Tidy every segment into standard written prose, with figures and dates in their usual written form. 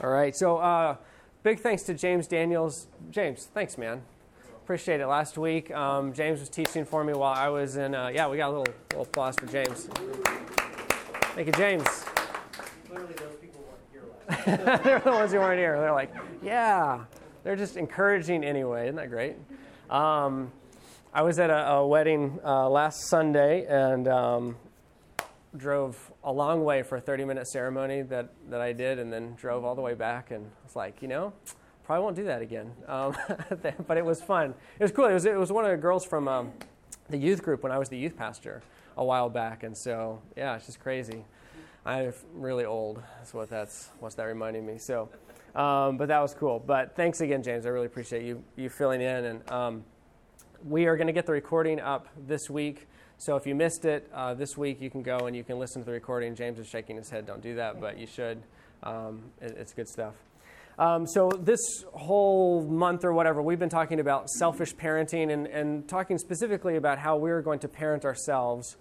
All right, so big thanks to James Daniels. James, thanks, man. Appreciate it. Last week, James was teaching for me while I was in, yeah, we got a little applause for James. Thank you, James. Clearly those people weren't here last They're the ones who weren't here. They're like, yeah. They're just encouraging anyway. Isn't that great? I was at a wedding last Sunday and drove a long way for a 30-minute ceremony that I did, and then drove all the way back, and I was like, probably won't do that again. But it was fun. It was cool. It was one of the girls from the youth group when I was the youth pastor a while back, and so yeah, it's just crazy. I'm really old. That's what's that reminding me. So, but that was cool. But thanks again, James. I really appreciate you filling in, and we are going to get the recording up this week. So if you missed it this week, you can go and you can listen to the recording. James is shaking his head. Don't do that, but you should. It's good stuff. So this whole month or whatever, we've been talking about selfish parenting and talking specifically about how we're going to parent ourselves.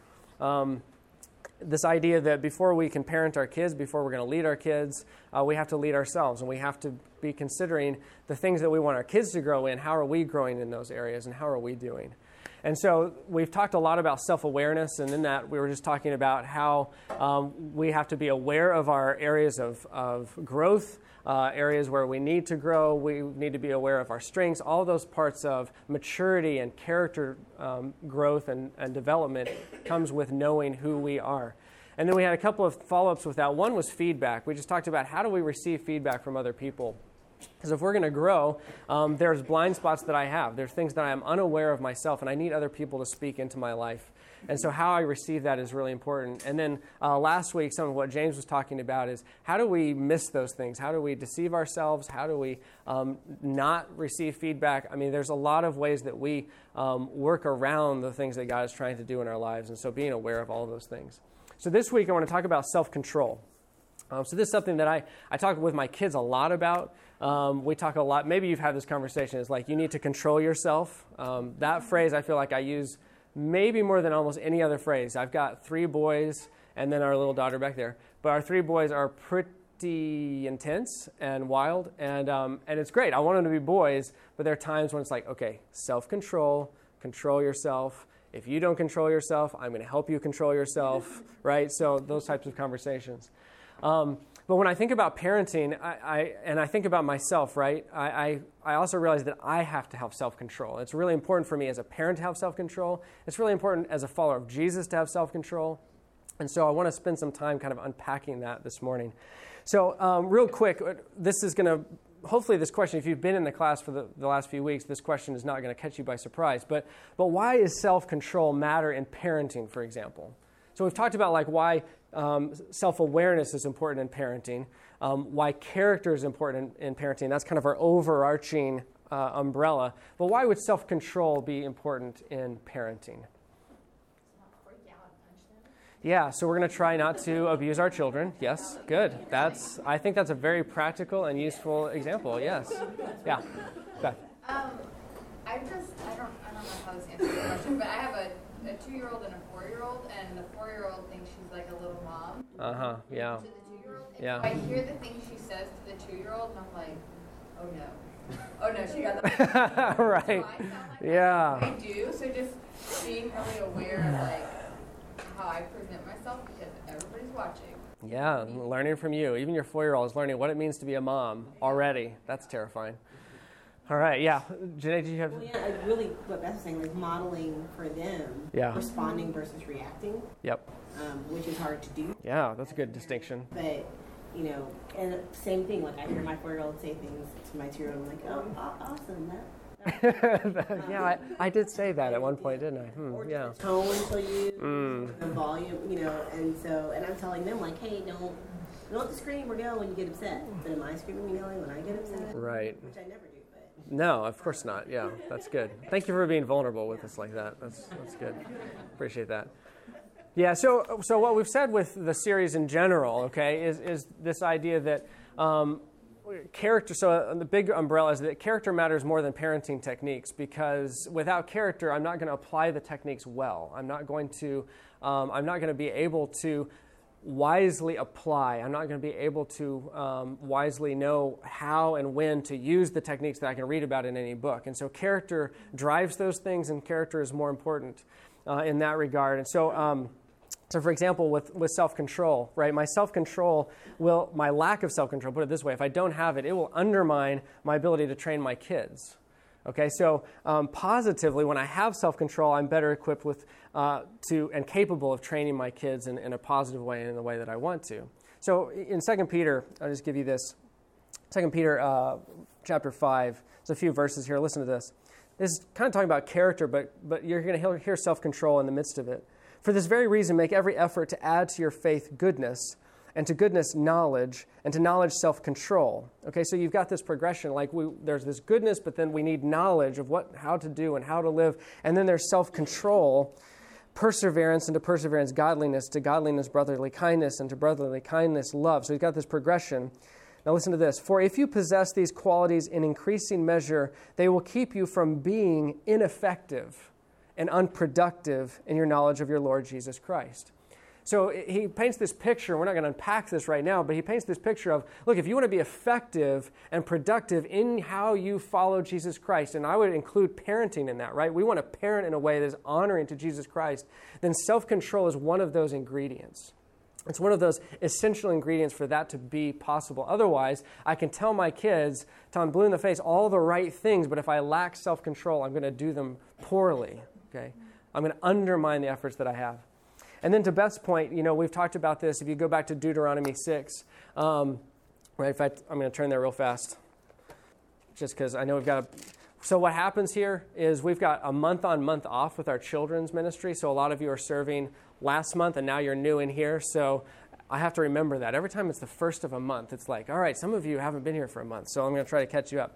This idea that before we can parent our kids, before we're going to lead our kids, we have to lead ourselves, and we have to be considering the things that we want our kids to grow in. How are we growing in those areas, and how are we doing? And so we've talked a lot about self-awareness, and in that we were just talking about how we have to be aware of our areas of growth, areas where we need to grow. We need to be aware of our strengths. All those parts of maturity and character growth and development comes with knowing who we are. And then we had a couple of follow-ups with that. One was feedback. We just talked about how do we receive feedback from other people. Because if we're going to grow, there's blind spots that I have. There's things that I am unaware of myself, and I need other people to speak into my life. And so how I receive that is really important. And then last week, some of what James was talking about is how do we miss those things? How do we deceive ourselves? How do we not receive feedback? I mean, there's a lot of ways that we work around the things that God is trying to do in our lives. And so being aware of all of those things. So this week, I want to talk about self-control. So this is something that I talk with my kids a lot about. We talk a lot. Maybe you've had this conversation. It's like you need to control yourself. That phrase I feel like I use maybe more than almost any other phrase. I've got 3 boys and then our little daughter back there. But our 3 boys are pretty intense and wild, and it's great. I want them to be boys, but there are times when it's like, okay, self-control, control yourself. If you don't control yourself, I'm going to help you control yourself, right? So those types of conversations. But when I think about parenting, I think about myself, right, I also realize that I have to have self-control. It's really important for me as a parent to have self-control. It's really important as a follower of Jesus to have self-control. And so I want to spend some time kind of unpacking that this morning. So real quick, this is going to, hopefully this question, if you've been in the class for the last few weeks, this question is not going to catch you by surprise. But why does self-control matter in parenting, for example? So we've talked about like why self-awareness is important in parenting, why character is important in parenting. That's kind of our overarching umbrella. But why would self-control be important in parenting? Yeah, so we're going to try not to abuse our children. Yes, good. I think that's a very practical and useful example. Yes. Yeah. Beth. I don't know how this answers the question, but I have a 2-year-old and a 4-year-old, and the 4-year-old thinks she's like a little mom. Yeah. To the 2-year-old. And Yeah. so I hear the things she says to the 2-year-old, and I'm like, oh no, she got the Right. So I sound like Yeah. I do. So just being really aware of like how I present myself because everybody's watching. Yeah, learning from you. Even your 4-year-old is learning what it means to be a mom already. That's terrifying. All right, yeah. Janae, do you have... Well, yeah, really what Beth was saying, like modeling for them, responding versus reacting. Yep. Which is hard to do. Yeah, that's a good distinction. But, and same thing, like I hear my 4-year-old say things to my 2-year-old, I'm like, oh, awesome, Yeah, I did say that at one point, didn't I? Or Yeah. the tone to you, the volume, and I'm telling them, like, hey, don't have to scream or yell when you get upset. But am I screaming and yelling when I get upset? Right. Which I never do. No, of course not. Yeah, that's good. Thank you for being vulnerable with us like that. That's good. Appreciate that. Yeah, so what we've said with the series in general, okay, is this idea that character, so the big umbrella is that character matters more than parenting techniques, because without character, I'm not going to apply the techniques well. I'm not going to be able to wisely apply. I'm not going to be able to wisely know how and when to use the techniques that I can read about in any book. And so character drives those things, and character is more important in that regard. And so, for example, with self-control, right? My lack of self-control, put it this way, if I don't have it, it will undermine my ability to train my kids. Okay, so positively, when I have self-control, I'm better equipped and capable of training my kids in a positive way and in the way that I want to. So in 2 Peter, I'll just give you this. 2 Peter chapter 5, there's a few verses here. Listen to this. This is kind of talking about character, but you're going to hear self-control in the midst of it. For this very reason, make every effort to add to your faith goodness, and to goodness knowledge, and to knowledge self-control. Okay, so you've got this progression. Like there's this goodness, but then we need knowledge of how to do and how to live. And then there's self-control, perseverance, and to perseverance godliness, to godliness brotherly kindness, and to brotherly kindness love. So you've got this progression. Now listen to this. For if you possess these qualities in increasing measure, they will keep you from being ineffective and unproductive in your knowledge of your Lord Jesus Christ. So he paints this picture. We're not going to unpack this right now, but he paints this picture of, look, if you want to be effective and productive in how you follow Jesus Christ, and I would include parenting in that, right? We want to parent in a way that is honoring to Jesus Christ, then self-control is one of those ingredients. It's one of those essential ingredients for that to be possible. Otherwise, I can tell my kids, till I'm blue in the face, all the right things, but if I lack self-control, I'm going to do them poorly, okay? I'm going to undermine the efforts that I have. And then to Beth's point, we've talked about this. If you go back to Deuteronomy 6, right? In fact, I'm going to turn there real fast, just because I know we've got So what happens here is we've got a month-on-month off with our children's ministry. So a lot of you are serving last month, and now you're new in here. So I have to remember that. Every time it's the first of a month, it's like, all right, some of you haven't been here for a month, so I'm going to try to catch you up.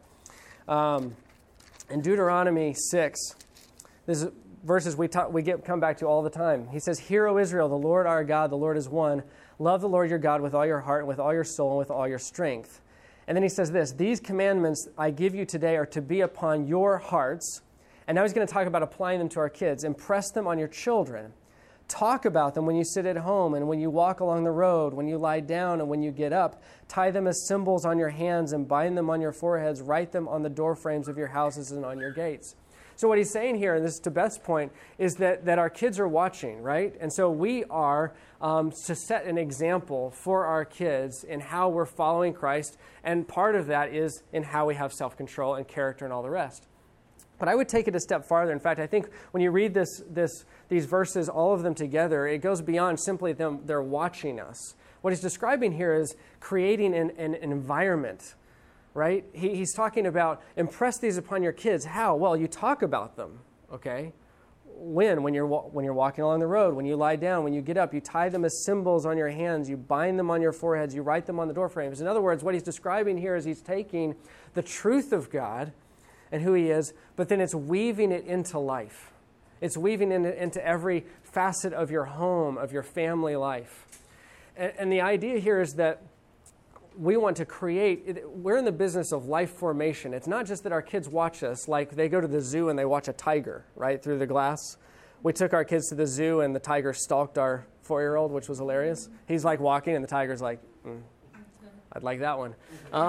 In Deuteronomy 6, this is verses come back to all the time. He says, "Hear, O Israel, the Lord our God, the Lord is one. Love the Lord your God with all your heart, and with all your soul, and with all your strength." And then he says this, "These commandments I give you today are to be upon your hearts." And now he's going to talk about applying them to our kids. "Impress them on your children. Talk about them when you sit at home and when you walk along the road, when you lie down and when you get up. Tie them as symbols on your hands and bind them on your foreheads. Write them on the doorframes of your houses and on your gates." So what he's saying here, and this is to Beth's point, is that our kids are watching, right? And so we are to set an example for our kids in how we're following Christ, and part of that is in how we have self-control and character and all the rest. But I would take it a step farther. In fact, I think when you read these verses, all of them together, it goes beyond simply they're watching us. What he's describing here is creating an environment, right? He's talking about impress these upon your kids. How? Well, you talk about them, okay? When you're walking along the road, when you lie down, when you get up, you tie them as symbols on your hands, you bind them on your foreheads, you write them on the door frames. In other words, what he's describing here is he's taking the truth of God and who he is, but then it's weaving it into life. It's weaving it into every facet of your home, of your family life. And the idea here is that we want to we're in the business of life formation. It's not just that our kids watch us, like they go to the zoo and they watch a tiger, right, through the glass. We took our kids to the zoo and the tiger stalked our 4-year-old, which was hilarious. He's like walking and the tiger's like, I'd like that one.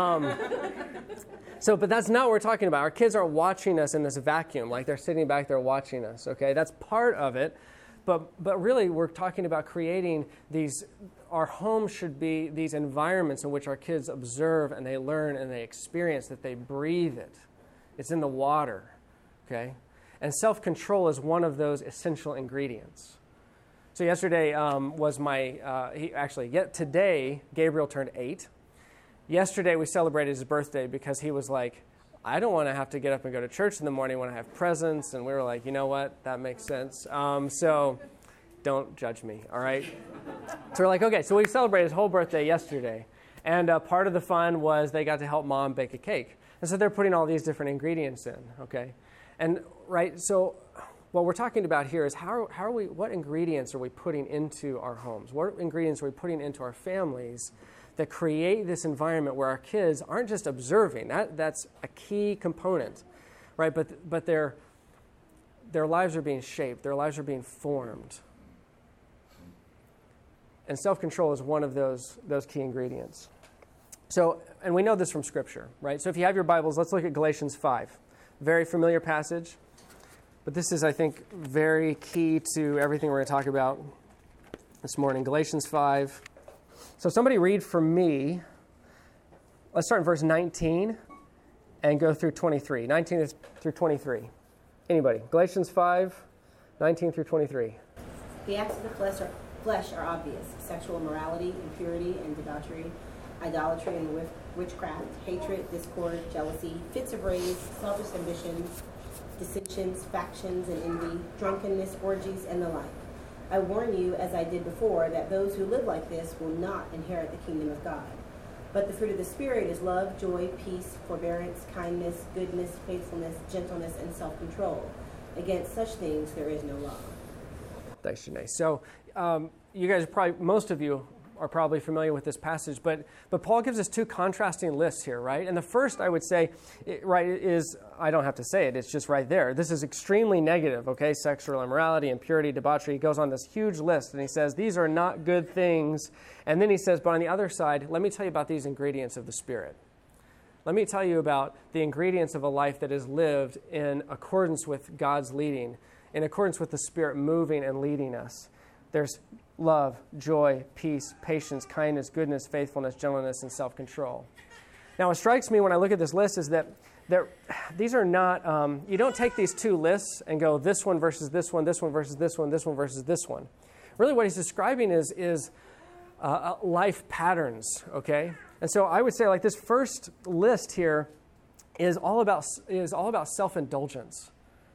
But that's not what we're talking about. Our kids aren't watching us in this vacuum, like they're sitting back there watching us, okay? That's part of it. But really, we're talking about creating our home should be these environments in which our kids observe and they learn and they experience, that they breathe it. It's in the water, okay? And self-control is one of those essential ingredients. So yesterday today, Gabriel turned 8. Yesterday, we celebrated his birthday because he was like, I don't want to have to get up and go to church in the morning when I have presents. And we were like, you know what? That makes sense. So don't judge me, all right? So we're like, okay, so we celebrated his whole birthday yesterday. And part of the fun was they got to help Mom bake a cake. And so they're putting all these different ingredients in, okay? And, right, so what we're talking about here is what ingredients are we putting into our homes? What ingredients are we putting into our families that create this environment where our kids aren't just observing? That's a key component, right? But their lives are being shaped. Their lives are being formed. And self-control is one of those key ingredients. So, and we know this from Scripture, right? So if you have your Bibles, let's look at Galatians 5. Very familiar passage. But this is, I think, very key to everything we're going to talk about this morning. Galatians 5. So somebody read for me. Let's start in verse 19 and go through 23. 19 through 23. Anybody? Galatians 5, 19 through 23. The acts of the flesh are obvious: sexual immorality, impurity and debauchery, idolatry and witchcraft, hatred, discord, jealousy, fits of rage, selfish ambitions, dissensions, factions and envy, drunkenness, orgies, and the like. I warn you, as I did before, that those who live like this will not inherit the kingdom of God. But the fruit of the Spirit is love, joy, peace, forbearance, kindness, goodness, faithfulness, gentleness, and self-control. Against such things there is no law. Thanks, Janae. So you guys are probably, most of you are probably familiar with this passage, but Paul gives us two contrasting lists here, right? And the first, I would say, is, I don't have to say it, it's just right there. This is extremely negative, okay? Sexual immorality, impurity, debauchery. He goes on this huge list, and he says, these are not good things. And then he says, but on the other side, let me tell you about these ingredients of the Spirit. Let me tell you about the ingredients of a life that is lived in accordance with God's leading, in accordance with the Spirit moving and leading us. There's love, joy, peace, patience, kindness, goodness, faithfulness, gentleness, and self-control. Now, what strikes me when I look at this list is that these are not, you don't take these two lists and go this one versus this one, this one versus this one, this one versus this one. Really what he's describing is life patterns, okay? And so I would say like this first list here is all about self-indulgence.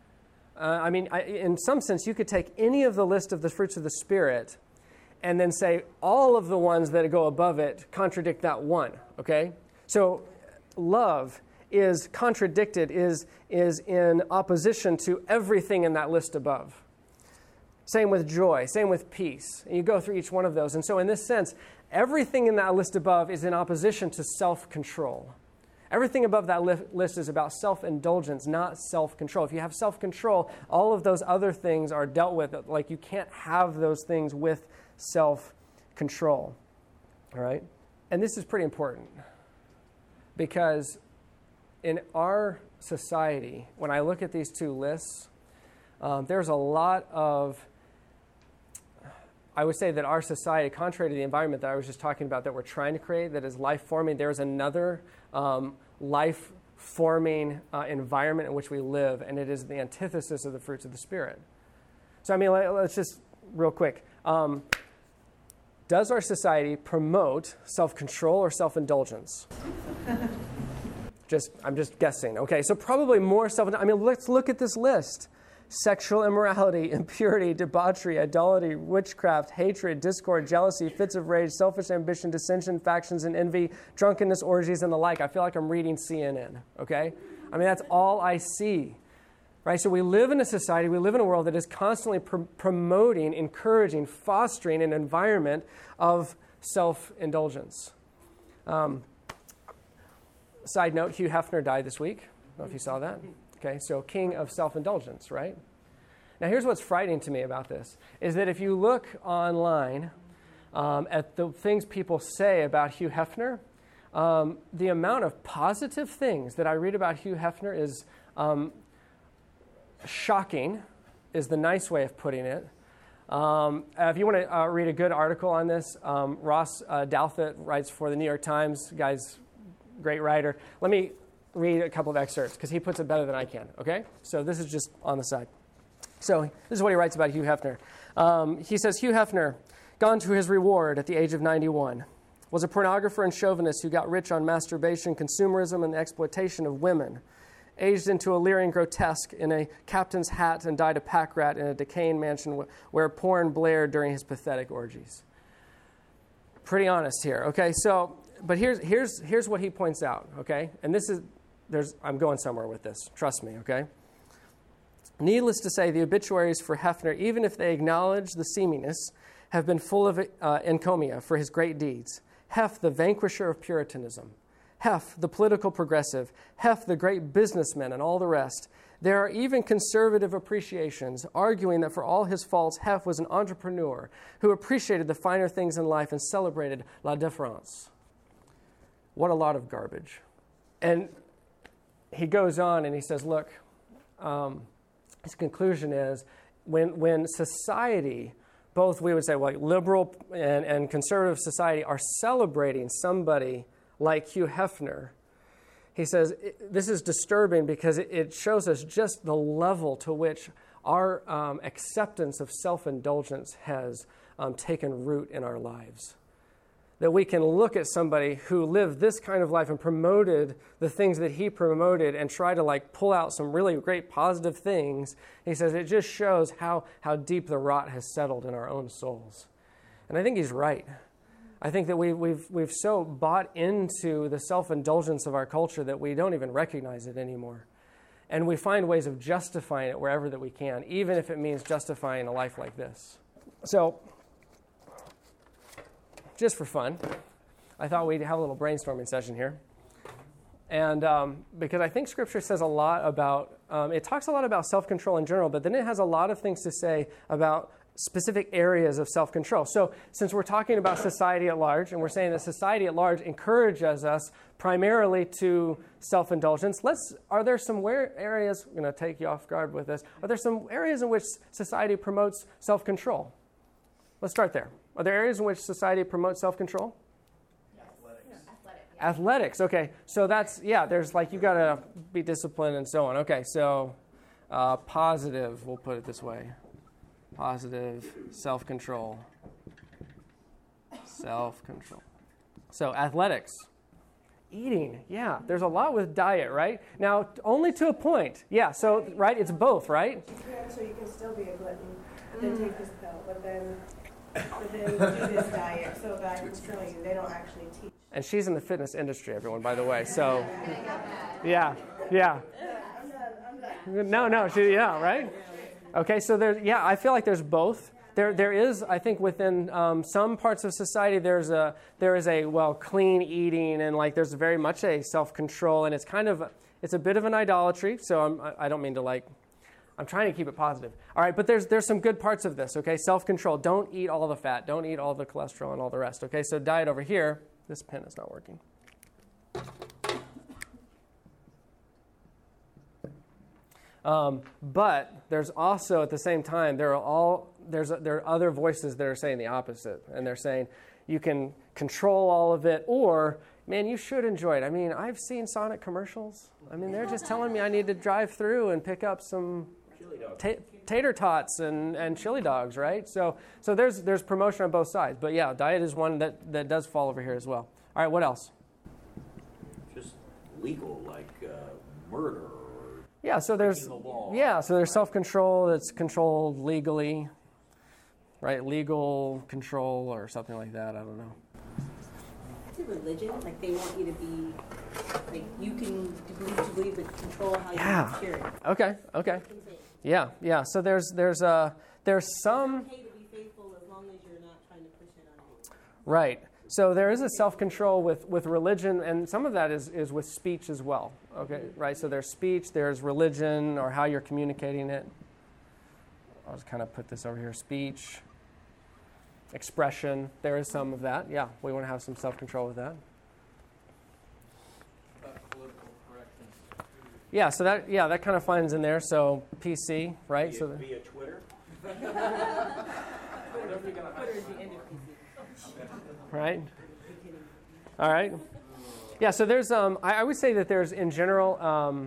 In some sense, you could take any of the list of the fruits of the Spirit and then say all of the ones that go above it contradict that one, okay? So love is contradicted, is in opposition to everything in that list above. Same with joy, same with peace. And you go through each one of those. And so in this sense, everything in that list above is in opposition to self-control. Everything above that list is about self-indulgence, not self-control. If you have self-control, all of those other things are dealt with. Like you can't have those things with self-control. All right? And this is pretty important because in our society, when I look at these two lists, there's a lot of, I would say that our society, contrary to the environment that I was just talking about that we're trying to create, that is life-forming, there's another life-forming environment in which we live, and it is the antithesis of the fruits of the Spirit. So, let's just, real quick. Does our society promote self-control or self-indulgence? I'm just guessing. Okay, so probably more let's look at this list. Sexual immorality, impurity, debauchery, idolatry, witchcraft, hatred, discord, jealousy, fits of rage, selfish ambition, dissension, factions, and envy, drunkenness, orgies, and the like. I feel like I'm reading CNN, okay? That's all I see, right? So we live in a society, we live in a world that is constantly promoting, encouraging, fostering an environment of self-indulgence. Side note, Hugh Hefner died this week. I don't know if you saw that. Okay, so king of self-indulgence, right? Now, here's what's frightening to me about this, is that if you look online at the things people say about Hugh Hefner, the amount of positive things that I read about Hugh Hefner is shocking, is the nice way of putting it. If you want to read a good article on this, Ross Douthat writes for the New York Times. Guy's great writer. Let me read a couple of excerpts because he puts it better than I can, okay? So this is just on the side. So this is what he writes about Hugh Hefner. He says, Hugh Hefner, gone to his reward at the age of 91, was a pornographer and chauvinist who got rich on masturbation, consumerism, and the exploitation of women, aged into a leering grotesque in a captain's hat and died a pack rat in a decaying mansion where porn blared during his pathetic orgies. Pretty honest here, okay? So, but here's what he points out, okay? And I'm going somewhere with this. Trust me, okay? Needless to say, the obituaries for Hefner, even if they acknowledge the seaminess, have been full of encomia for his great deeds. Hef, the vanquisher of Puritanism. Hef, the political progressive, Hef, the great businessman, and all the rest. There are even conservative appreciations, arguing that for all his faults, Hef was an entrepreneur who appreciated the finer things in life and celebrated la différence. What a lot of garbage. And he goes on and he says, look, his conclusion is when society, both we would say like liberal and conservative society, are celebrating somebody like Hugh Hefner, he says this is disturbing because it shows us just the level to which our acceptance of self-indulgence has taken root in our lives. That we can look at somebody who lived this kind of life and promoted the things that he promoted and try to like pull out some really great positive things. He says it just shows how deep the rot has settled in our own souls. And I think he's right. I think that we've so bought into the self-indulgence of our culture that we don't even recognize it anymore. And we find ways of justifying it wherever that we can, even if it means justifying a life like this. So, just for fun, I thought we'd have a little brainstorming session here. And because I think Scripture says a lot about, it talks a lot about self-control in general, but then it has a lot of things to say about specific areas of self-control. So since we're talking about society at large, and we're saying that society at large encourages us primarily to self-indulgence, are there some areas, I'm going to take you off guard with this, are there some areas in which society promotes self-control? Let's start there. Are there areas in which society promotes self-control? Athletics, okay. So there's like, you've got to be disciplined and so on. Okay, so positive, we'll put it this way. Positive self-control. Self-control. So athletics. Eating, yeah. There's a lot with diet, right? Now, only to a point. Yeah, so, right, it's both, right? Yeah, so you can still be a glutton, then take this pill, but then do this diet so that I can show you. They don't actually teach. And she's in the fitness industry, everyone, by the way. So, yeah. I'm done. No, yeah, right? Okay, so I feel like there's both. There is, I think, within some parts of society, there is a clean eating, and like there's very much a self-control, and it's a bit of an idolatry. So I don't mean to I'm trying to keep it positive. All right, but there's some good parts of this. Okay, self-control. Don't eat all the fat. Don't eat all the cholesterol and all the rest. Okay, so diet over here. This pen is not working. But there's also, at the same time, there are other voices that are saying the opposite. And they're saying you can control all of it, or, man, you should enjoy it. I mean, I've seen Sonic commercials. I mean, they're just telling me I need to drive through and pick up some tater tots and chili dogs, right? So there's promotion on both sides. But yeah, diet is one that does fall over here as well. All right, what else? Just legal, like murder. Yeah, so there's self-control that's controlled legally, right? Legal control or something like that. I don't know. Is it religion? Like they want you to be, like you can believe but control how you experience. Okay. Yeah. So there's some. It's okay to be faithful as long as you're not trying to push it on you. Right. So there is a self-control with religion, and some of that is with speech as well. Okay, right? So there's speech, there's religion, or how you're communicating it. I'll just kind of put this over here. Speech, expression, there is some of that. Yeah, we want to have some self-control with that. Political correctness. Yeah, so that kind of finds in there. So PC, right? Via Twitter? Twitter is the end of PC. Right? All right. Yeah, so there's, I would say that there's, in general,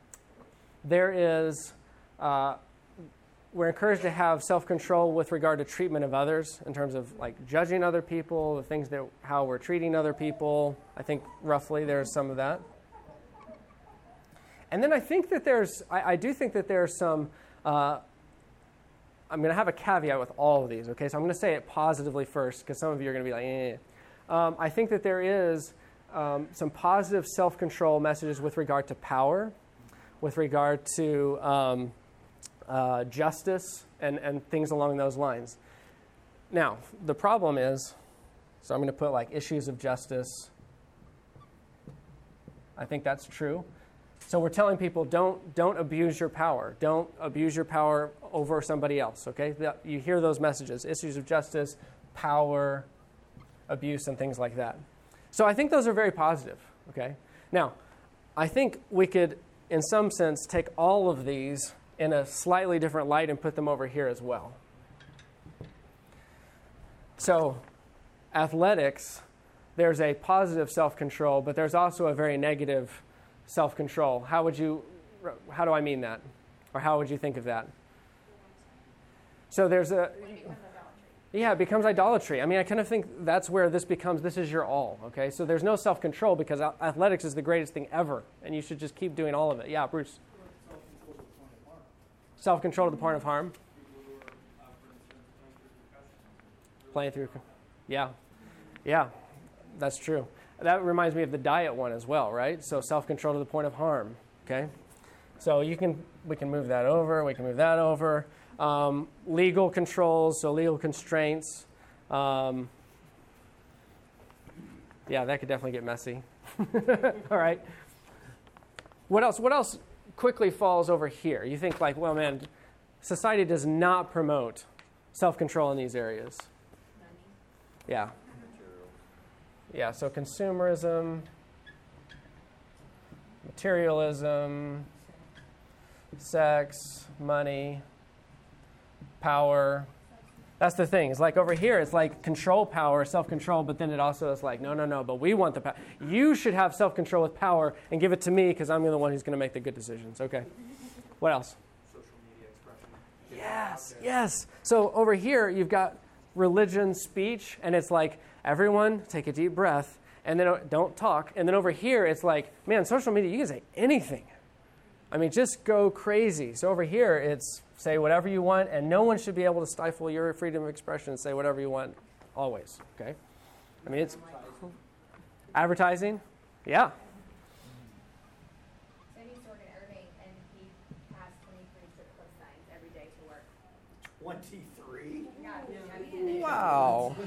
we're encouraged to have self-control with regard to treatment of others in terms of like judging other people, the things how we're treating other people. I think roughly there's some of that. And then I think that I do think that there's some, I'm going to have a caveat with all of these, okay? So I'm going to say it positively first because some of you are going to be like, eh. I think that there is some positive self-control messages with regard to power, with regard to justice, and things along those lines. Now, the problem is, so I'm going to put like issues of justice, I think that's true. So we're telling people don't abuse your power. Don't abuse your power over somebody else, okay? You hear those messages, issues of justice, power, abuse, and things like that. So I think those are very positive, okay? Now, I think we could, in some sense, take all of these in a slightly different light and put them over here as well. So athletics, there's a positive self-control, but there's also a very negative self-control. How do I mean that? Or how would you think of that? So there's it becomes idolatry. I mean, I kind of think that's where this is your all, okay? So there's no self-control because athletics is the greatest thing ever, and you should just keep doing all of it. Yeah, Bruce. Self-control to the point of harm. Playing through. Yeah, that's true. That reminds me of the diet one as well, right? So self-control to the point of harm, okay? So we can move that over. We can move that over. Legal controls, so legal constraints. That could definitely get messy. All right. What else quickly falls over here? You think like, well, man, society does not promote self-control in these areas. Yeah. Yeah, so consumerism, materialism, sex, money, power. That's the thing. It's like over here, it's like control power, self-control, but then it also is like, no, but we want the power. You should have self-control with power and give it to me because I'm the one who's going to make the good decisions. Okay. What else? Social media expression. Yes. So over here, you've got religion, speech, and it's like, everyone take a deep breath, and then don't talk. And then over here, it's like, man, social media, you can say anything. I mean, just go crazy. So over here, it's say whatever you want, and no one should be able to stifle your freedom of expression and say whatever you want always, okay? I mean, it's advertising. Yeah. So he used to work in Irving, and he passed 23 strip club signs every day to work. 23? Yeah, I mean, Wow.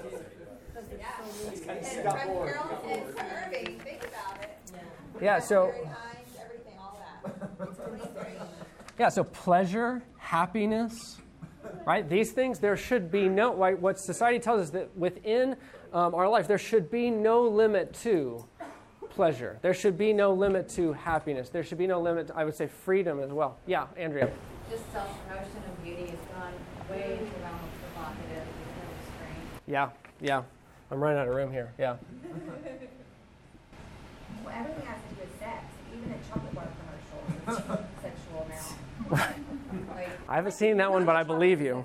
and Frank Carroll and Irving, think about it. Yeah, so... Very Hines, everything, all that. It's 23. Yeah, so pleasure, happiness, right? These things, there should be no, right? What society tells us that within our life, there should be no limit to pleasure. There should be no limit to happiness. There should be no limit to, I would say, freedom as well. Yeah, Andrea. Just self-promotion of beauty has gone way to the realm of provocative and restraint. Yeah. I'm running out of room here. Yeah. Well, everything has to do with sex. Even in chocolate bar commercials, it's sexual now. Like, I haven't seen that one, but I believe you.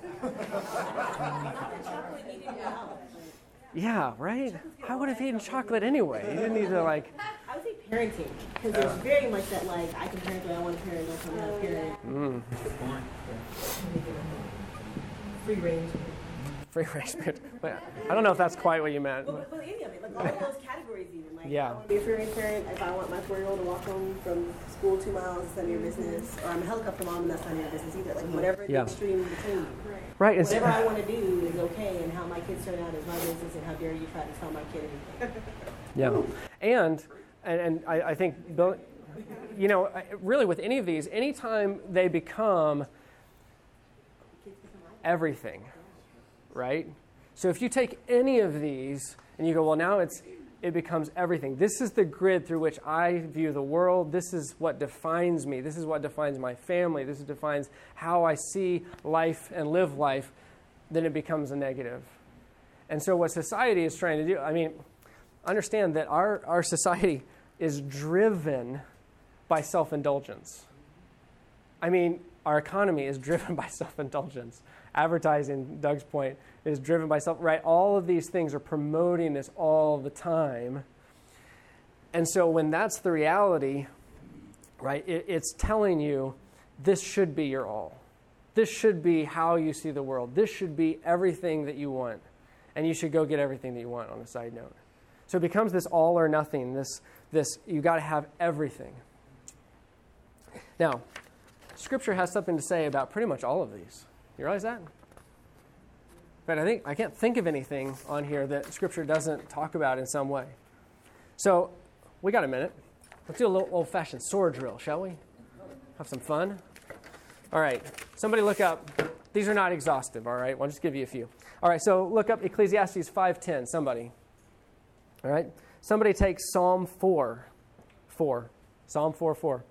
Yeah, right? How would have eaten chocolate anyway? You didn't need to I would say parenting, because there's very much that like I can parent the way I want to parent, don't tell me how to parent. Free range. Free range. But I don't know if that's quite what you meant. But any of it, like all of those categories even. Like, Yeah. I want to be a free range parent. If I want my 4-year-old to walk home from school 2 miles, it's none of your business. Or I'm a helicopter mom and that's none of your business either. Like whatever the extreme in between. Right. Whatever I want to do is okay, and how my kids turn out is my business, and how dare you try to tell my kid anything. Yeah. And I think, Bill, really with any of these, anytime they become everything, right? So if you take any of these and you go, well, now it becomes everything. This is the grid through which I view the world. This is what defines me. This is what defines my family. This defines how I see life and live life. Then it becomes a negative. And so what society is trying to do, I mean, understand that our society is driven by self-indulgence. I mean, our economy is driven by self-indulgence. Advertising, Doug's point, is driven by right? All of these things are promoting this all the time. And so when that's the reality, right, it's telling you this should be your all. This should be how you see the world. This should be everything that you want. And you should go get everything that you want on a side note. So it becomes this all or nothing, this you got to have everything. Now, Scripture has something to say about pretty much all of these. You realize that? But I can't think of anything on here that Scripture doesn't talk about in some way. So we got a minute. Let's do a little old-fashioned sword drill, shall we? Have some fun. All right. Somebody look up. These are not exhaustive, all right? I'll just give you a few. All right, so look up Ecclesiastes 5:10, somebody. All right? Somebody take Psalm 4:4. Psalm 4:4.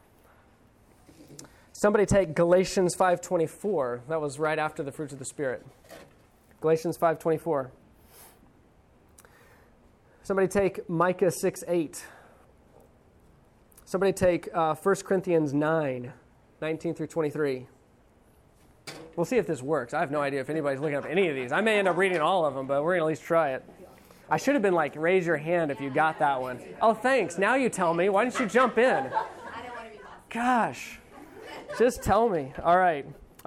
Somebody take Galatians 5:24. That was right after the fruits of the Spirit. Galatians 5:24. Somebody take Micah 6:8. Somebody take 1 Corinthians 9:19 through 23. We'll see if this works. I have no idea if anybody's looking up any of these. I may end up reading all of them, but we're going to at least try it. I should have been like, raise your hand if you got that one. Oh, thanks. Now you tell me. Why didn't you jump in? I don't want to be lost. Gosh. Just tell me. All right.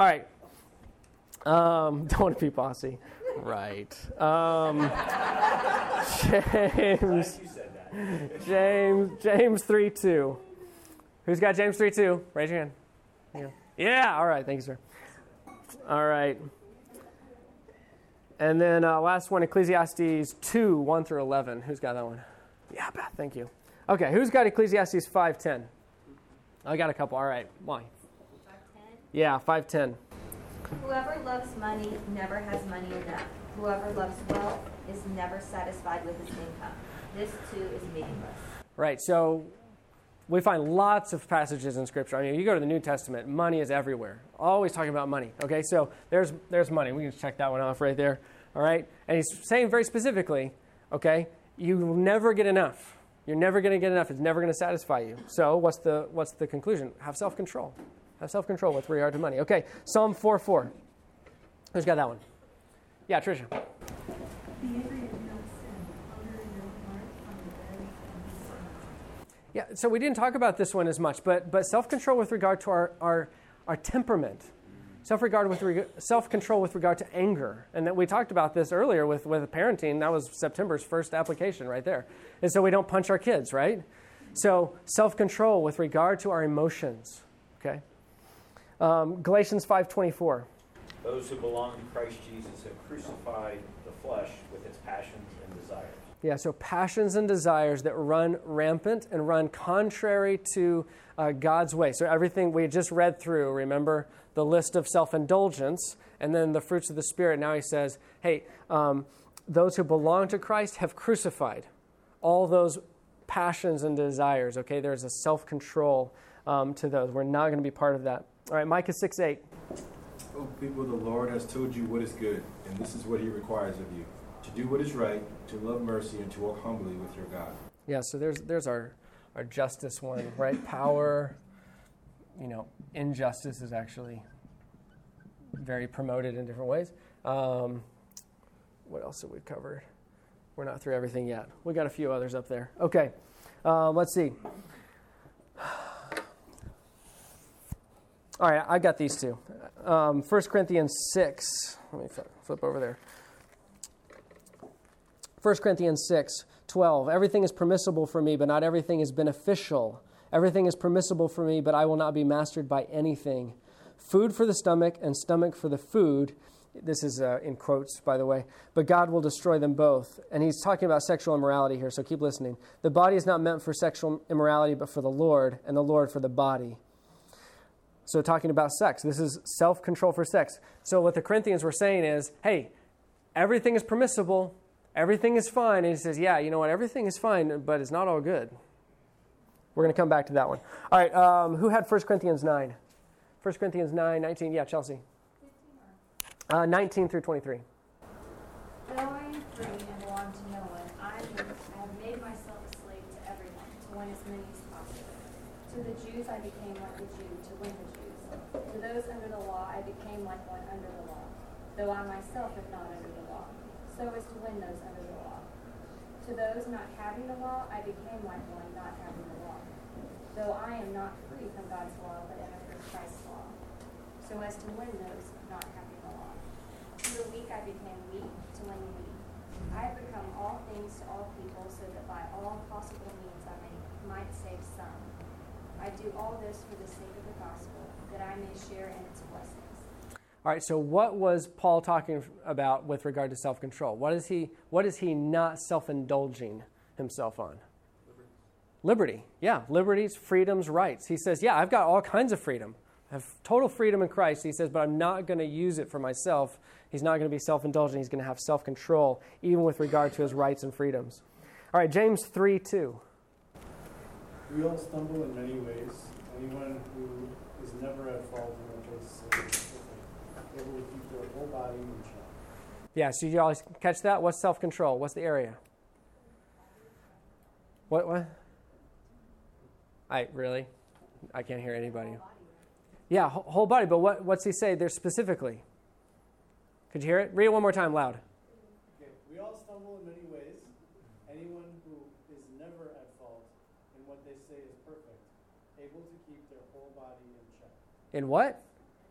Don't want to be bossy. Right. James 3:2. Who's got James 3:2? Raise your hand. Yeah. All right. Thank you, sir. All right. And then last one, Ecclesiastes 2:1 through 11. Who's got that one? Yeah, Beth. Thank you. Okay. Who's got Ecclesiastes 5:10? I got a couple. All right. Why? 5:10. Yeah, 5:10. Whoever loves money never has money enough. Whoever loves wealth is never satisfied with his income. This too is meaningless. Right. So we find lots of passages in Scripture. I mean, you go to the New Testament, money is everywhere. Always talking about money. Okay, so there's money. We can check that one off right there. All right? And he's saying very specifically, okay, you will never get enough. You're never going to get enough. It's never going to satisfy you. So what's the conclusion? Have self-control. Have self-control with regard to money. Okay, Psalm 4:4. Who's got that one? Yeah, Tricia. Yeah, so we didn't talk about this one as much, but self-control with regard to our temperament, self-control with regard to anger, and that we talked about this earlier with parenting. That was September's first application right there. And so we don't punch our kids, right? So self-control with regard to our emotions. Okay, Galatians 5:24. Those who belong to Christ Jesus have crucified the flesh with its passions and desires. Yeah, so passions and desires that run rampant and run contrary to God's way. So everything we just read through, remember the list of self-indulgence and then the fruits of the Spirit. Now he says, hey, those who belong to Christ have crucified all those passions and desires. Okay, there's a self-control to those. We're not going to be part of that. All right, Micah 6:8. O people, the Lord has told you what is good, and this is what he requires of you. To do what is right, to love mercy, and to walk humbly with your God. Yeah, so there's our justice one, right? Power, injustice is actually very promoted in different ways. What else have we covered? We're not through everything yet. We got a few others up there. Okay, let's see. All right, I got these two. 1 Corinthians 6. Let me flip over there. 1 Corinthians 6:12. Everything is permissible for me, but not everything is beneficial. Everything is permissible for me, but I will not be mastered by anything. Food for the stomach and stomach for the food. This is in quotes, by the way. But God will destroy them both. And he's talking about sexual immorality here, so keep listening. The body is not meant for sexual immorality, but for the Lord, and the Lord for the body. So talking about sex. This is self-control for sex. So what the Corinthians were saying is, hey, everything is permissible. Everything is fine. And he says, yeah, you know what? Everything is fine, but it's not all good. We're going to come back to that one. All right, who had 1 Corinthians 9? 1 Corinthians 9:19. Yeah, Chelsea. 19 through 23. Though I am free and belong to no one, I have made myself a slave to everyone, to win as many as possible. To the Jews I became like a Jew, to win the Jews. To those under the law I became like one under the law, though I myself am not under the law, so as to win those under the law. To those not having the law I became like one not having the law, though I am not free from God's law, but am under Christ's law, so as to win those not having the law. To the weak I became weak, to win the weak. I have become all things to all people, so that by all possible means I might save some. I do all this for the sake of the gospel, that I may share in its blessings. All right, so what was Paul talking about with regard to self-control? What is he not self-indulging himself on? Liberty. Yeah, liberties, freedoms, rights. He says, yeah, I've got all kinds of freedom. I have total freedom in Christ. He says, but I'm not going to use it for myself. He's not going to be self-indulgent. He's going to have self-control, even with regard to his rights and freedoms. All right, James 3:2. We all stumble in many ways. Anyone who is never at fault in what they say is able to keep their whole body in check. Yeah, so you always catch that? What's self-control? What's the area? What? Really? I can't hear anybody. Yeah, whole body, but what's he say there specifically? Could you hear it? Read it one more time loud. Okay, we all stumble in many ways. Anyone who is never at fault in what they say is perfect, able to keep their whole body in check. In what?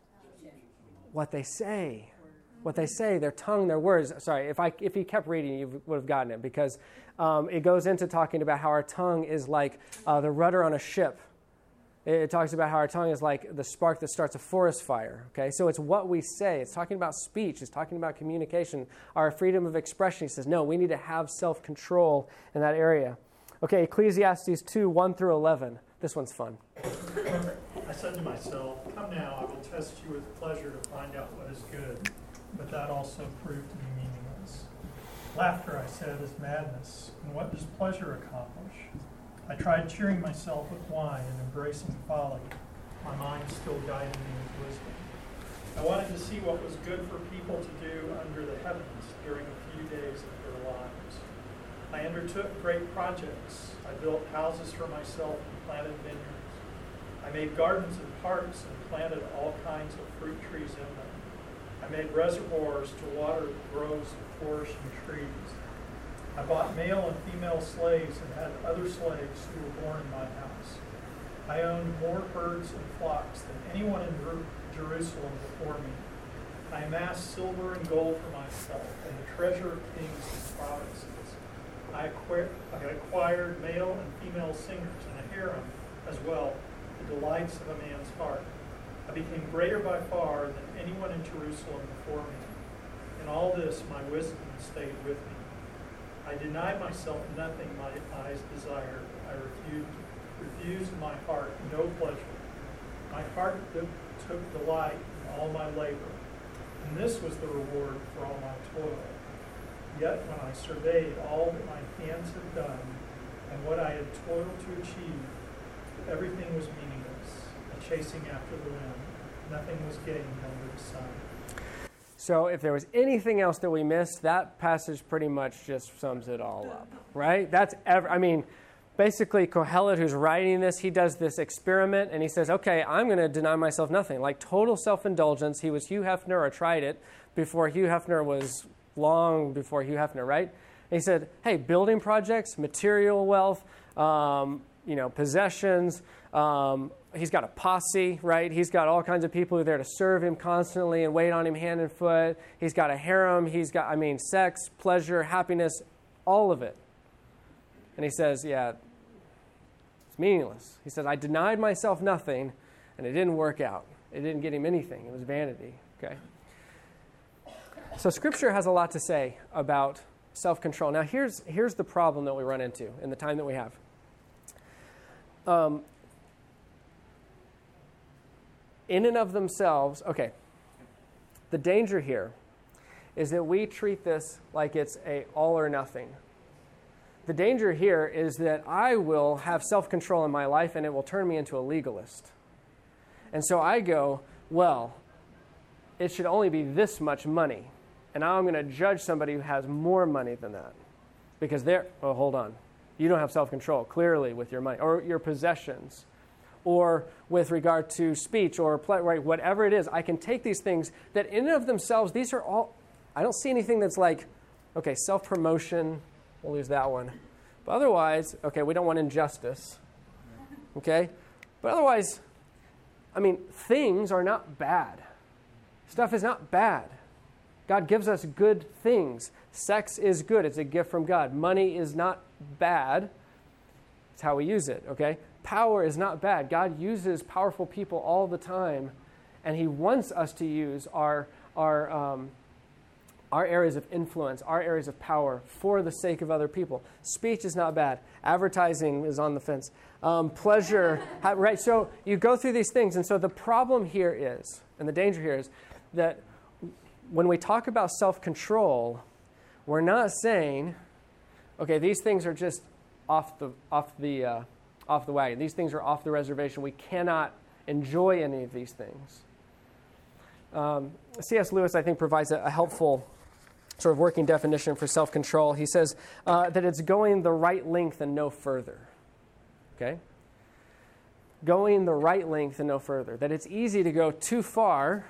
What they say. What they say, their tongue, their words. Sorry, if you kept reading, you would have gotten it, because it goes into talking about how our tongue is like the rudder on a ship. It talks about how our tongue is like the spark that starts a forest fire. Okay, so it's what we say. It's talking about speech. It's talking about communication, our freedom of expression. He says, no, we need to have self-control in that area. Okay, Ecclesiastes 2:1-11. This one's fun. I said to myself, come now, I will test you with pleasure to find out what is good. But that also proved to be meaningless. Laughter, I said, is madness. And what does pleasure accomplish? I tried cheering myself with wine and embracing folly, my mind still guiding me with wisdom. I wanted to see what was good for people to do under the heavens during a few days of their lives. I undertook great projects. I built houses for myself and planted vineyards. I made gardens and parks and planted all kinds of fruit trees in them. I made reservoirs to water the groves of flourishing trees. I bought male and female slaves and had other slaves who were born in my house. I owned more herds and flocks than anyone in Jerusalem before me. I amassed silver and gold for myself and the treasure of kings and provinces. I acquired male and female singers and a harem as well, the delights of a man's heart. I became greater by far than anyone in Jerusalem before me. In all this, my wisdom stayed with me. I denied myself nothing my eyes desired. I refused my heart no pleasure. My heart took delight in all my labor, and this was the reward for all my toil. Yet when I surveyed all that my hands had done and what I had toiled to achieve, everything was meaningless, a chasing after the wind. Nothing was gained under the sun. So if there was anything else that we missed, that passage pretty much just sums it all up, right? Basically Kohelet, who's writing this, he does this experiment, and he says, okay, I'm going to deny myself nothing. Like total self-indulgence. He was Hugh Hefner, or tried it, before Hugh Hefner was long before Hugh Hefner, right? And he said, hey, building projects, material wealth, possessions. He's got a posse, right? He's got all kinds of people who are there to serve him constantly and wait on him hand and foot. He's got a harem. He's got, sex, pleasure, happiness, all of it. And he says, yeah, it's meaningless. He says, I denied myself nothing, and it didn't work out. It didn't get him anything. It was vanity, okay? So Scripture has a lot to say about self-control. Now, here's the problem that we run into in the time that we have. In and of themselves, okay, the danger here is that we treat this like it's a all or nothing. The danger here is that I will have self-control in my life and it will turn me into a legalist. And so I go, well, it should only be this much money. And now I'm going to judge somebody who has more money than that. Because hold on. You don't have self-control, clearly, with your money or your possessions or with regard to speech or right, whatever it is. I can take these things that in and of themselves, these are all, I don't see anything that's like, okay, self-promotion, we'll use that one. But otherwise, okay, we don't want injustice, okay? But otherwise, things are not bad. Stuff is not bad. God gives us good things. Sex is good. It's a gift from God. Money is not bad. It's how we use it, okay? Power is not bad. God uses powerful people all the time, and he wants us to use our our areas of influence, our areas of power for the sake of other people. Speech is not bad. Advertising is on the fence. Pleasure, right? So you go through these things. And so the problem here is, and the danger here is, that when we talk about self-control, we're not saying, okay, these things are just off the wagon. These things are off the reservation. We cannot enjoy any of these things. C.S. Lewis, I think, provides a helpful sort of working definition for self-control. He says that it's going the right length and no further. Okay? Going the right length and no further. That it's easy to go too far,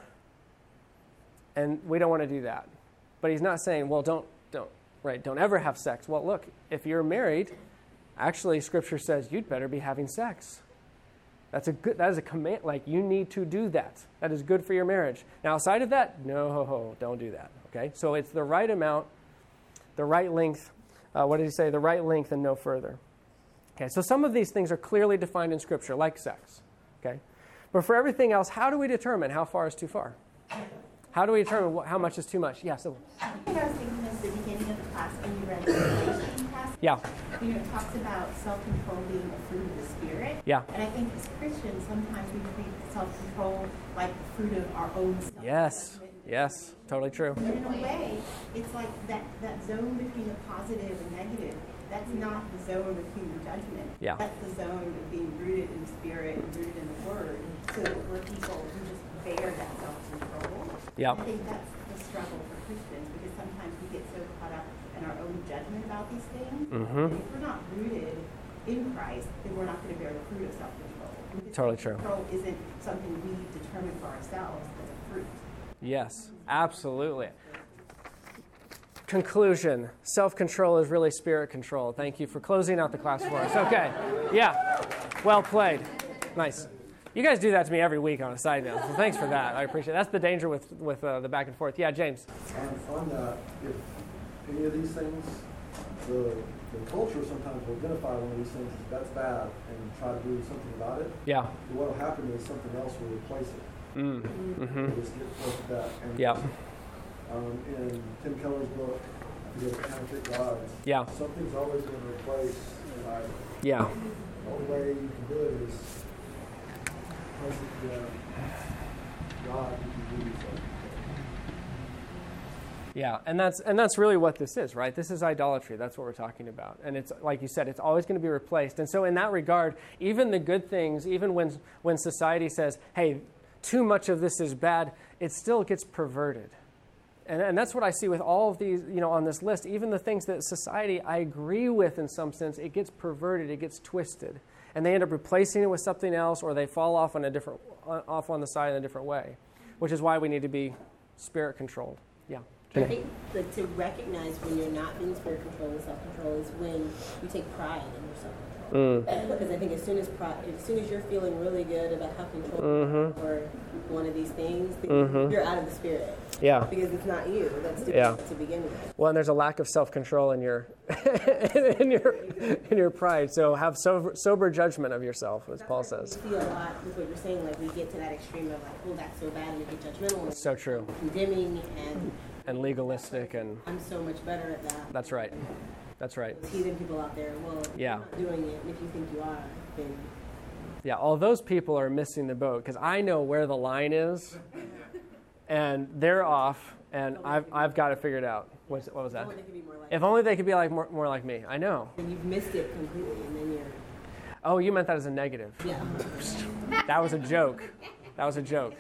and we don't want to do that. But he's not saying, well, don't ever have sex. Well, look, if you're married, actually, Scripture says you'd better be having sex. That is a command. Like, you need to do that. That is good for your marriage. Now, outside of that, no, don't do that. Okay? So it's the right amount, the right length. What did he say? The right length and no further. Okay, so some of these things are clearly defined in Scripture, like sex. Okay? But for everything else, how do we determine how far is too far? How do we determine how much is too much? Yeah, Sybil. I think I was thinking of the beginning of the class when you read the Revelation passage. Yeah. It talks about self-control being a fruit of the Spirit. Yeah. And I think as Christians, sometimes we treat self-control like the fruit of our own self. Yes, totally true. But in a way, it's like that zone between the positive and negative. That's not the zone of human judgment. Yeah. That's the zone of being rooted in the Spirit and rooted in the Word. So that we're people who just bear that self-control. Yeah. I think that's the struggle for Christians, because sometimes we get so caught up in our own judgment about these things. Mm-hmm. And if we're not rooted in Christ, then we're not going to bear the fruit of self-control. Because Totally true. Self-control isn't something we determine for ourselves, it's a fruit. Yes, absolutely. Conclusion. Self-control is really spirit control. Thank you for closing out the class for us. Okay. Yeah. Well played. Nice. You guys do that to me every week on a side note, so thanks for that. I appreciate it. That's the danger with the back and forth. Yeah, James. On that, if any of these things, the culture sometimes will identify one of these things as that's bad and try to do something about it. Yeah. But what will happen is something else will replace it. Mm-hmm. Just get close to that. And, yeah. In Tim Keller's book, The Counterfeit Gods, yeah. Something's always going to replace an idol. Yeah. The only way you can do it is God who can do something. Yeah, and that's really what this is, right? This is idolatry. That's what we're talking about. And it's like you said, it's always going to be replaced. And so in that regard, even the good things, even when society says, hey, too much of this is bad, it still gets perverted. And that's what I see with all of these, on this list. Even the things that society I agree with in some sense, it gets perverted, it gets twisted. And they end up replacing it with something else, or they fall off on the side in a different way, which is why we need to be spirit controlled. Yeah. I think that to recognize when you're not being spirit controlled and self-control is when you take pride in your self-control. Because I think as soon as you're feeling really good about how controlled or one of these things, you're out of the spirit. Yeah. Because it's not you. That's to begin with. Well, and there's a lack of self-control in your in your pride. So have sober judgment of yourself, as Paul says. We see a lot with what you're saying. Like we get to that extreme of like, oh, that's so bad, and we get judgmental. And so true. Condemning and legalistic and. I'm so much better at that. That's right. That's right. Heathen people out there. Well, yeah. You're not doing it, and if you think you are, then. Yeah, all those people are missing the boat because I know where the line is, and they're off, and I've got it figured out. What was that? If only they could be like more like me. I know. And you've missed it completely, and then you're. Oh, you meant that as a negative. Yeah. That was a joke. That was a joke.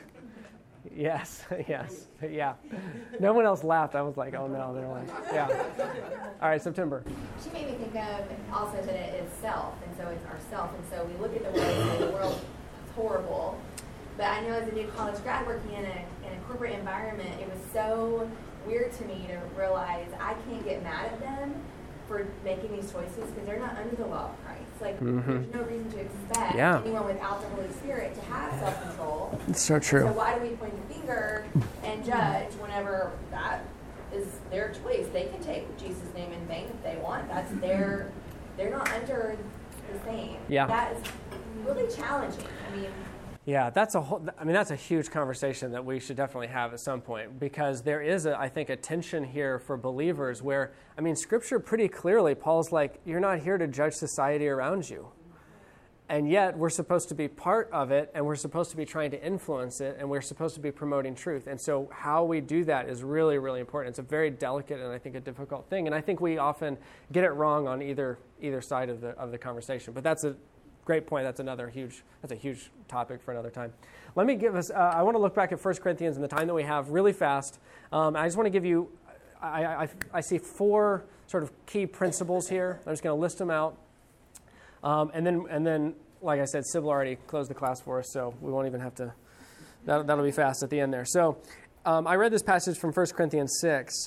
Yes, yes, yeah. No one else laughed. I was like, oh no, they're like, yeah. All right, September. She made me think of also that it is self, and so it's ourself, and so we look at the world and say the world is horrible. But I know as a new college grad working in a corporate environment, it was so weird to me to realize I can't get mad at them for making these choices because they're not under the law of Christ. Like, there's no reason to expect anyone without the Holy Spirit to have self-control. It's so true. So why do we point the finger and judge whenever that is their choice? They can take Jesus' name in vain if they want. That's they're not under the same. Yeah. That is really challenging. I mean, Yeah, that's a huge conversation that we should definitely have at some point, because there is, I think, a tension here for believers where, Scripture pretty clearly, Paul's like, you're not here to judge society around you. And yet, we're supposed to be part of it, and we're supposed to be trying to influence it, and we're supposed to be promoting truth. And so how we do that is really, really important. It's a very delicate and I think a difficult thing. And I think we often get it wrong on either side of the conversation. But that's a great point. That's a huge topic for another time. Let me give us, I want to look back at 1 Corinthians in the time that we have really fast. I just want to give you, I see 4 sort of key principles here. I'm just going to list them out. And then, like I said, Sybil already closed the class for us, so we won't even have to, that'll be fast at the end there. So I read this passage from 1 Corinthians 6,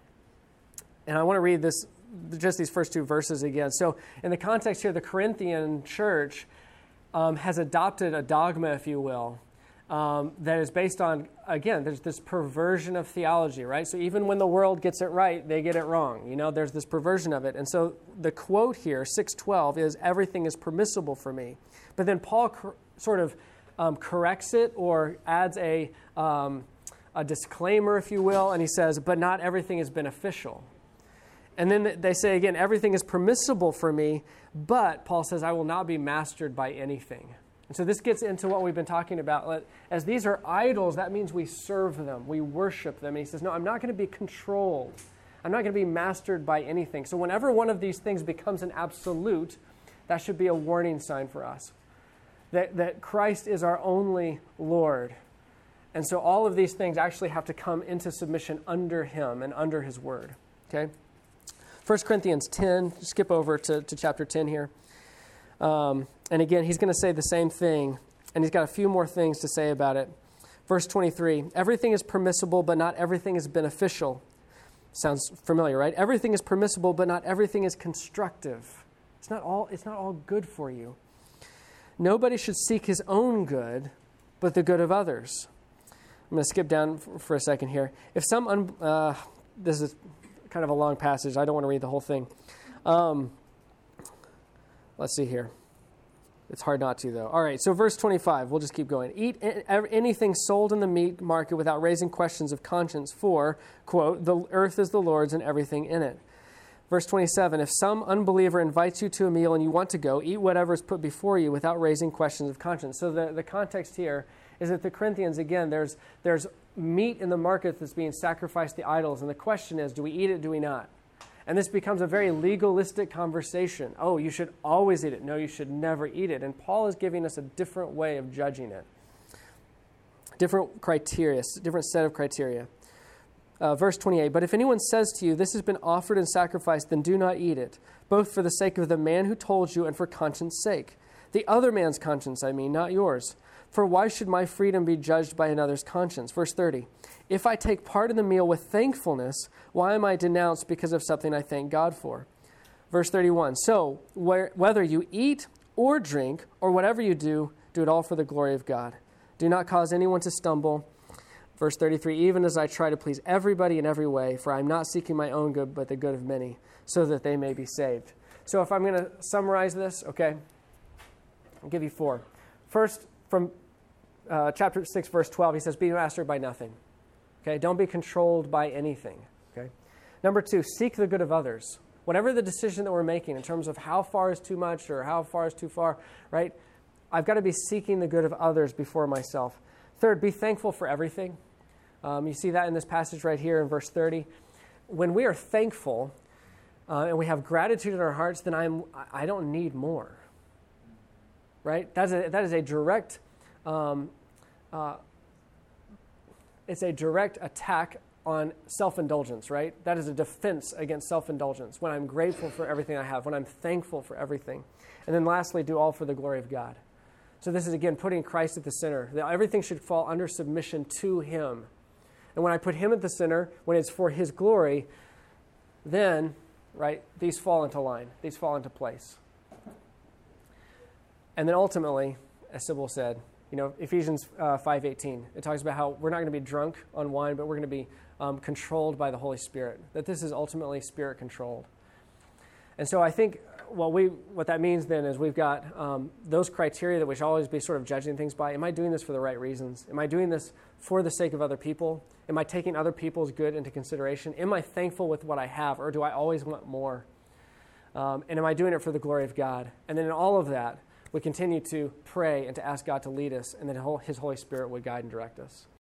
and I want to read just these first 2 verses again. So in the context here, the Corinthian church has adopted a dogma, if you will, that is based on, again, there's this perversion of theology, right? So even when the world gets it right, they get it wrong. There's this perversion of it. And so the quote here, 6:12, is, everything is permissible for me. But then Paul sort of corrects it or adds a disclaimer, if you will, and he says, but not everything is beneficial. And then they say again, everything is permissible for me, but Paul says, I will not be mastered by anything. And so this gets into what we've been talking about. As these are idols, that means we serve them, we worship them. And he says, no, I'm not going to be controlled. I'm not going to be mastered by anything. So whenever one of these things becomes an absolute, that should be a warning sign for us. That Christ is our only Lord. And so all of these things actually have to come into submission under him and under his word. Okay? 1 Corinthians 10, skip over to chapter 10 here. And again, he's going to say the same thing, and he's got a few more things to say about it. Verse 23, everything is permissible, but not everything is beneficial. Sounds familiar, right? Everything is permissible, but not everything is constructive. It's not all good for you. Nobody should seek his own good, but the good of others. I'm going to skip down for a second here. If this is kind of a long passage. I don't want to read the whole thing. Let's see here. It's hard not to, though. All right, so verse 25. We'll just keep going. Eat anything sold in the meat market without raising questions of conscience, for, quote, the earth is the Lord's and everything in it. Verse 27, if some unbeliever invites you to a meal and you want to go, eat whatever is put before you without raising questions of conscience. So the context here is that the Corinthians, again, there's meat in the market that's being sacrificed to idols, and the question is, do we eat it, do we not? And this becomes a very legalistic conversation. Oh, you should always eat it. No, you should never eat it. And Paul is giving us a different way of judging it. Different criteria, different set of criteria. Verse 28, but if anyone says to you, this has been offered and sacrificed, then do not eat it, both for the sake of the man who told you and for conscience sake. The other man's conscience, not yours. For why should my freedom be judged by another's conscience? Verse 30, if I take part in the meal with thankfulness, why am I denounced because of something I thank God for? Verse 31, so whether you eat or drink or whatever you do, do it all for the glory of God. Do not cause anyone to stumble. Verse 33, even as I try to please everybody in every way, for I am not seeking my own good, but the good of many, so that they may be saved. So if I'm going to summarize this, okay, I'll give you 4. First, from chapter 6, verse 12, he says, be mastered by nothing. Okay, don't be controlled by anything. Okay. Number 2, seek the good of others. Whatever the decision that we're making in terms of how far is too much or how far is too far, right? I've got to be seeking the good of others before myself. Third, be thankful for everything. You see that in this passage right here in verse 30. When we are thankful and we have gratitude in our hearts, then I don't need more. Right? That is a direct. It's a direct attack on self-indulgence, right? That is a defense against self-indulgence. When I'm grateful for everything I have, when I'm thankful for everything, and then lastly, do all for the glory of God. So this is again putting Christ at the center. Everything should fall under submission to Him. And when I put Him at the center, when it's for His glory, then, right, these fall into line. These fall into place. And then ultimately, as Sybil said, Ephesians 5:18, it talks about how we're not going to be drunk on wine, but we're going to be controlled by the Holy Spirit, that this is ultimately Spirit-controlled. And so I think what that means then is we've got those criteria that we should always be sort of judging things by. Am I doing this for the right reasons? Am I doing this for the sake of other people? Am I taking other people's good into consideration? Am I thankful with what I have, or do I always want more? And am I doing it for the glory of God? And then in all of that, we continue to pray and to ask God to lead us, and that His Holy Spirit would guide and direct us.